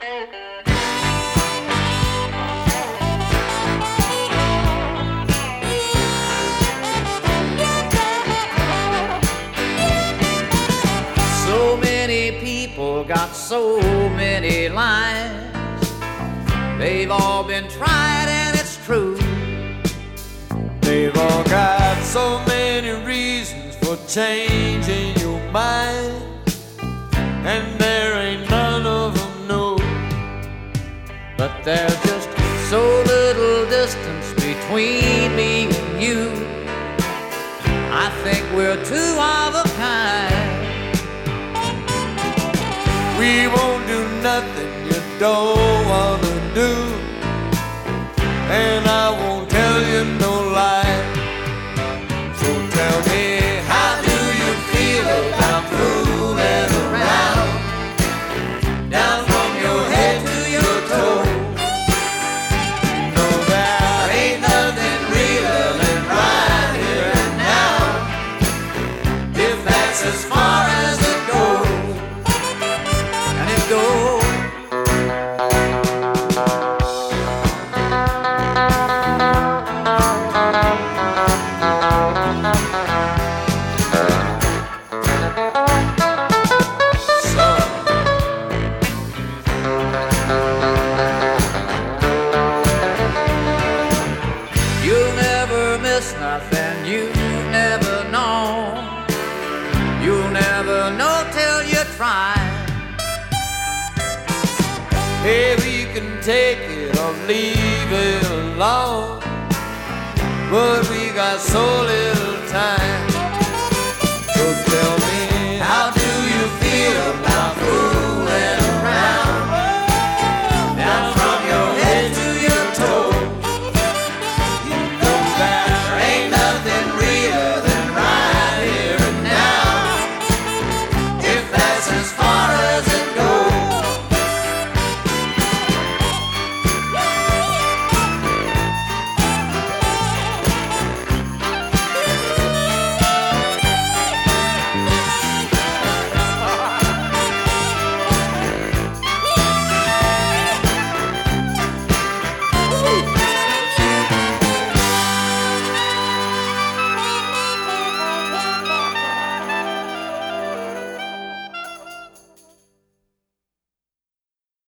So many people got so many lines. They've all been tried and it's true. They've all got so many reasons for changing your mind, and there ain't none of them new. But there's just so little distance between me and you. I think we're two of a kind. We won't do nothing you don't wanna do, and I won't tell you no lie. So tell me, how do you feel about fooling around, down from your head to your toe? You know there ain't nothing realer than right here and now, if that's as far as it goes. And it goes. You'll never miss nothing, you never know. You'll never know till you try. Hey, we can take it or leave it alone, but we got so little time. So tell